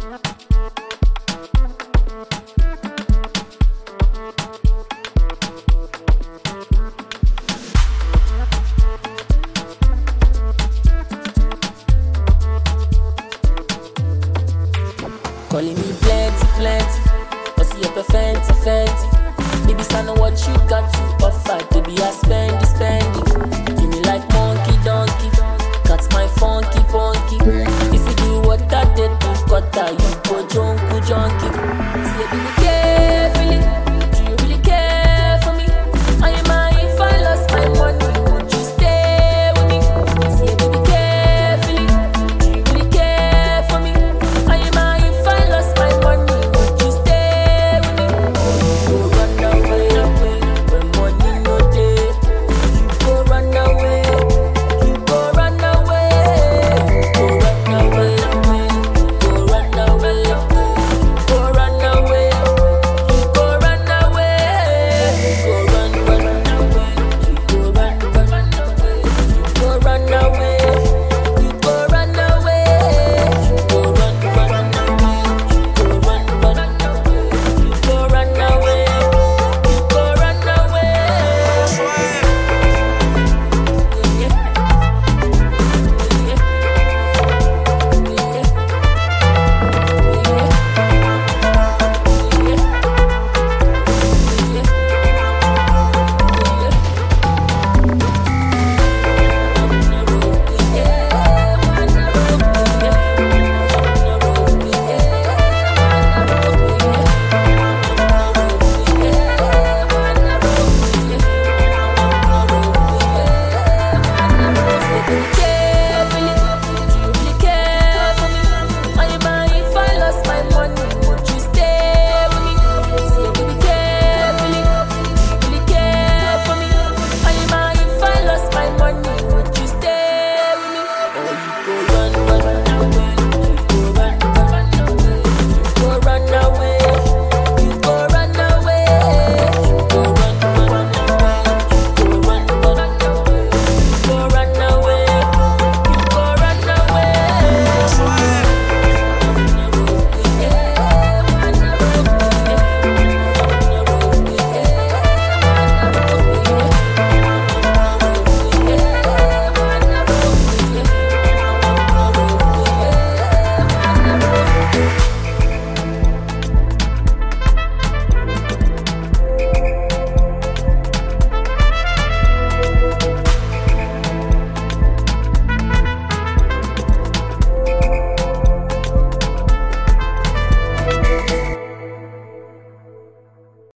Calling me plenty, plenty, but see you're plenty, plenty. Baby, son, know what you got to offer. Baby, I spend. Give me like monkey, donkey, cut my funky, funky. If you do what I did,